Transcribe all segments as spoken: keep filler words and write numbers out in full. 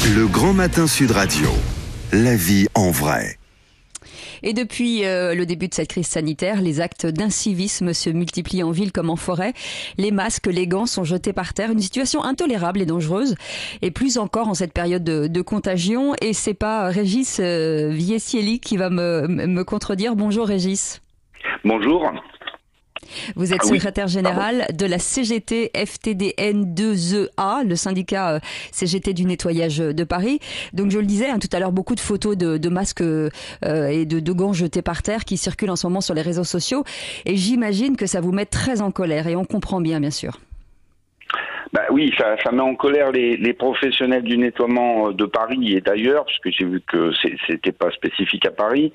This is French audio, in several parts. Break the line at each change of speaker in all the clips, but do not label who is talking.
Le Grand Matin Sud Radio, la vie en vrai.
Et depuis euh, le début de cette crise sanitaire, les actes d'incivisme se multiplient en ville comme en forêt. Les masques, les gants sont jetés par terre. Une situation intolérable et dangereuse. Et plus encore en cette période de, de contagion. Et c'est pas Régis euh, Viessieli qui va me, me contredire. Bonjour Régis.
Bonjour.
Vous êtes
ah oui.
secrétaire général de la C G T F T D N deux E A, le syndicat C G T du nettoyage de Paris. Donc je le disais hein, tout à l'heure, beaucoup de photos de, de masques euh, et de, de gants jetés par terre qui circulent en ce moment sur les réseaux sociaux. Et j'imagine que ça vous met très en colère et on comprend bien, bien sûr.
Bah oui, ça, ça met en colère les, les professionnels du nettoiement de Paris et d'ailleurs, parce que j'ai vu que c'est, c'était pas spécifique à Paris.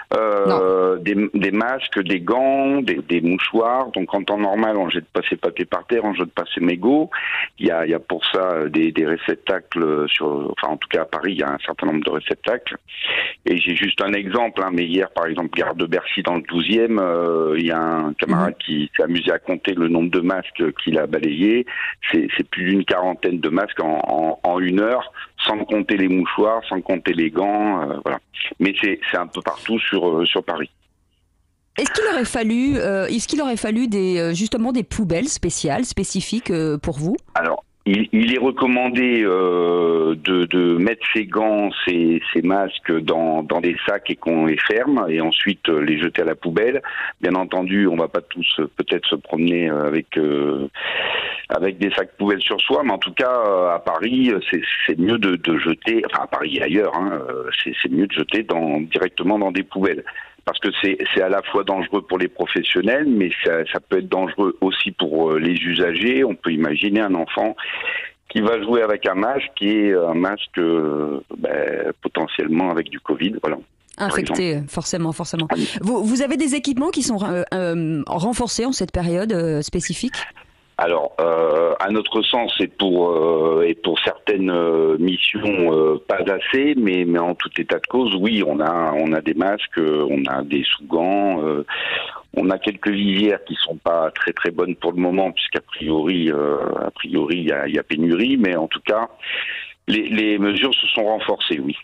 Euh, des, des masques, des gants, des, des mouchoirs. Donc en temps normal, on jette pas ses papiers par terre, on jette pas ses mégots. Il y a, il y a pour ça des, des réceptacles sur, enfin en tout cas à Paris, il y a un certain nombre de réceptacles. Et j'ai juste un exemple, hein, mais hier par exemple, gare de Bercy dans le douzième, euh, il y a un camarade mmh. qui s'est amusé à compter le nombre de masques qu'il a balayés. C'est, c'est plus d'une quarantaine de masques en, en, en une heure, sans compter les mouchoirs, sans compter les gants, euh, voilà. Mais c'est, c'est un peu partout sur euh, sur Paris.
Est-ce qu'il aurait fallu, euh, est-ce qu'il aurait fallu des justement des poubelles spéciales, spécifiques euh, pour vous ?
Alors. Il, il est recommandé euh, de, de mettre ses gants, ses, ses masques dans, dans des sacs et qu'on les ferme et ensuite euh, les jeter à la poubelle. Bien entendu, on va pas tous euh, peut-être se promener avec euh, avec des sacs poubelles sur soi, mais en tout cas euh, à Paris, c'est, c'est mieux de, de jeter, enfin à Paris et ailleurs, hein, c'est, c'est mieux de jeter dans, directement dans des poubelles. Parce que c'est, c'est à la fois dangereux pour les professionnels, mais ça, ça peut être dangereux aussi pour les usagers. On peut imaginer un enfant qui va jouer avec un masque qui est un masque euh, ben, potentiellement avec du Covid, voilà.
Infecté, forcément, forcément. Vous, vous avez des équipements qui sont euh, euh, renforcés en cette période euh, spécifique ?
Alors, euh, à notre sens, et pour euh, et pour certaines euh, missions, euh, pas assez, mais mais en tout état de cause, oui, on a on a des masques, on a des sous-gants, euh, on a quelques visières qui sont pas très très bonnes pour le moment, puisqu'a priori euh, a priori il y a, y a pénurie, mais en tout cas, les, les mesures se sont renforcées, oui.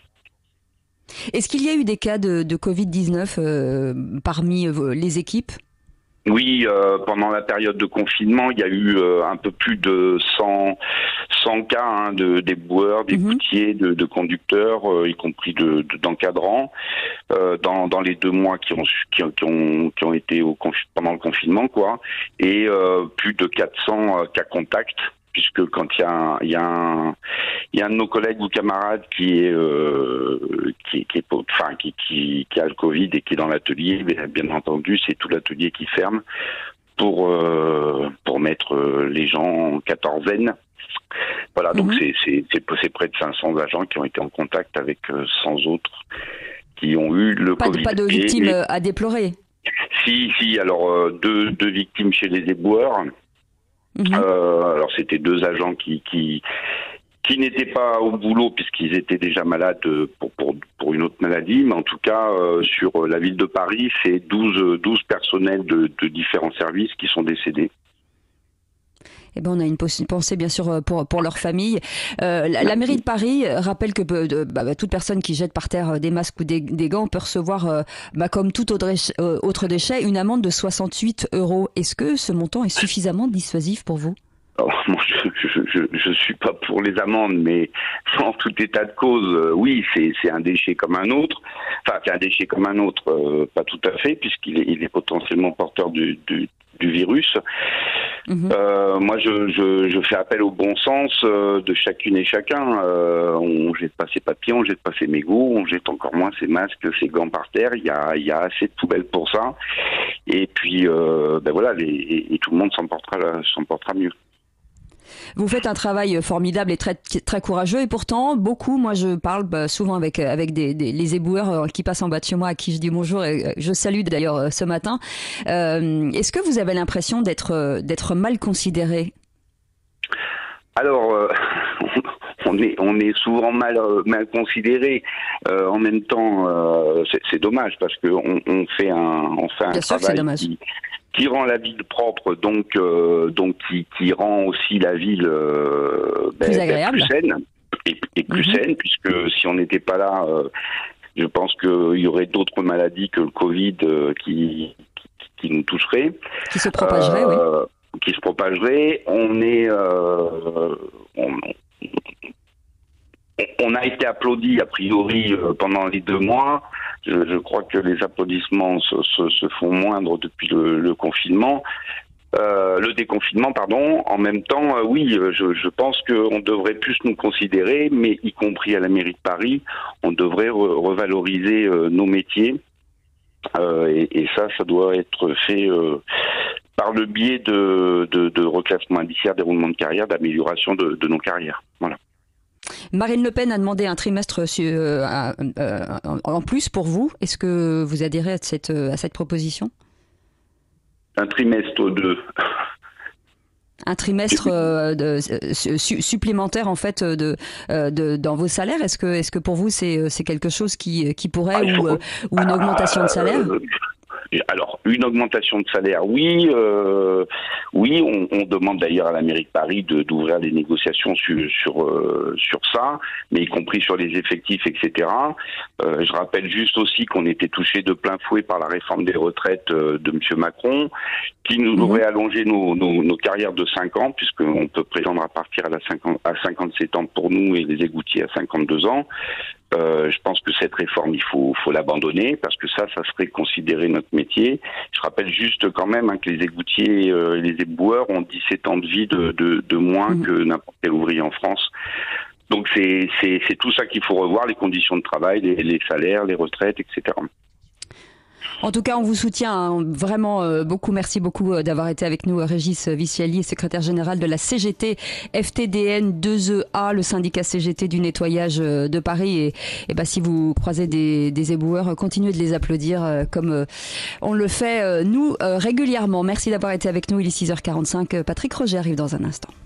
Est-ce qu'il y a eu des cas de, de covid dix-neuf euh, parmi euh, les équipes ?
Oui, euh, pendant la période de confinement, il y a eu euh, un peu plus de cent, cent cas hein, de d'éboueurs, d'écoutiers, de, de conducteurs, euh, y compris de, de, d'encadrants, euh, dans, dans les deux mois qui ont qui, qui ont qui ont été au confi- pendant le confinement, quoi, et euh, plus de quatre cents cas contacts. Puisque quand il y a un, il y a un, il y a un de nos collègues ou camarades qui est, euh, qui, qui est, enfin, qui, qui, qui a le Covid et qui est dans l'atelier, bien entendu, c'est tout l'atelier qui ferme pour, euh, pour mettre les gens en quatorzaine. Voilà, donc mm-hmm. c'est, c'est, c'est, c'est près de cinq cents agents qui ont été en contact avec cent autres qui ont eu le
pas
Covid.
De, pas de victimes
et, et,
à déplorer.
Si, si, alors deux, deux victimes chez les éboueurs. Mmh. Euh, alors c'était deux agents qui qui qui n'étaient pas au boulot puisqu'ils étaient déjà malades pour pour pour une autre maladie, mais en tout cas euh, sur la ville de Paris, c'est douze douze personnels de de différents services qui sont décédés.
Eh ben, on a une pensée bien sûr pour pour leur famille. Euh, la, la mairie de Paris rappelle que euh, bah, toute personne qui jette par terre des masques ou des, des gants peut recevoir, euh, bah, comme tout autre, euh, autre déchet, une amende de soixante-huit euros. Est-ce que ce montant est suffisamment dissuasif pour vous ?
Alors, moi, je, je, je, je suis pas pour les amendes, mais en tout état de cause, euh, oui, c'est, c'est un déchet comme un autre. Enfin, c'est un déchet comme un autre, euh, pas tout à fait, puisqu'il est, il est potentiellement porteur du, du, du virus. Mmh. Euh, moi, je, je, je fais appel au bon sens euh, de chacune et chacun. Euh, on jette pas ses papiers, on jette pas ses mégots, on jette encore moins ses masques, ses gants par terre. Il y a, il y a assez de poubelles pour ça. Et puis, euh, ben voilà, les, et, et tout le monde s'en portera, s'en portera mieux.
Vous faites un travail formidable et très très courageux et pourtant beaucoup, moi je parle bah, souvent avec avec des, des les éboueurs qui passent en bas de chez moi à qui je dis bonjour et je salue d'ailleurs ce matin. Euh, est-ce que vous avez l'impression d'être d'être mal considéré ?
Alors, euh, on est on est souvent mal mal considéré. Euh, en même temps, euh, c'est, c'est dommage parce que on, on fait un on fait un
Bien sûr
travail
que c'est dommage.
qui, qui rend la ville propre, donc euh, donc qui, qui rend aussi la ville euh,
plus
ben,
agréable,
ben, plus saine. et, et plus
mmh.
saine, puisque si on n'était pas là, euh, je pense qu'il y aurait d'autres maladies que le Covid euh, qui, qui, qui nous toucheraient.
Qui se propageraient, euh,
oui. Qui se propageraient. On est... Euh, on, on a été applaudi, a priori, euh, pendant les deux mois. Je, je crois que les applaudissements se, se, se font moindres depuis le, le confinement. Euh, le déconfinement, pardon. En même temps, euh, oui, je, je pense qu'on devrait plus nous considérer, mais y compris à la mairie de Paris, on devrait re- revaloriser euh, nos métiers. Euh, et, et ça, ça doit être fait euh, par le biais de, de, de reclassement indiciaire, déroulement de carrière, d'amélioration de, de nos carrières. Voilà.
Marine Le Pen a demandé un trimestre euh, euh, en plus pour vous. Est-ce que vous adhérez à cette, à cette proposition ?
Un trimestre de...
Un trimestre euh, de, su, supplémentaire en fait de, de dans vos salaires. Est-ce que est-ce que pour vous c'est c'est quelque chose qui qui pourrait ah, ou, faut... ou une augmentation de salaire?
Alors, une augmentation de salaire, oui. Euh, oui, on, on demande d'ailleurs à la mairie de Paris de, d'ouvrir des négociations sur, sur, euh, sur ça, mais y compris sur les effectifs, et cetera. Euh, je rappelle juste aussi qu'on était touché de plein fouet par la réforme des retraites euh, de M. Macron, qui nous mmh. aurait allongé nos, nos, nos carrières de cinq ans, puisqu'on peut prétendre à partir à, la cinquante, à cinquante-sept ans pour nous et les égoutiers à cinquante-deux ans. Euh, je pense que cette réforme, il faut, faut l'abandonner parce que ça, ça serait considéré notre métier. Je rappelle juste quand même hein, que les égoutiers euh, et les éboueurs ont dix-sept ans de vie de, de, de moins mmh. que n'importe quel ouvrier en France. Donc c'est, c'est, c'est tout ça qu'il faut revoir, les conditions de travail, les, les salaires, les retraites, et cetera.
En tout cas, on vous soutient hein, vraiment euh, beaucoup. Merci beaucoup euh, d'avoir été avec nous, Régis Viciali, secrétaire général de la C G T F T D N deux E A, le syndicat C G T du nettoyage euh, de Paris. Et, et bah, si vous croisez des, des éboueurs, continuez de les applaudir euh, comme euh, on le fait euh, nous euh, régulièrement. Merci d'avoir été avec nous. Il est six heures quarante-cinq. Patrick Roger arrive dans un instant.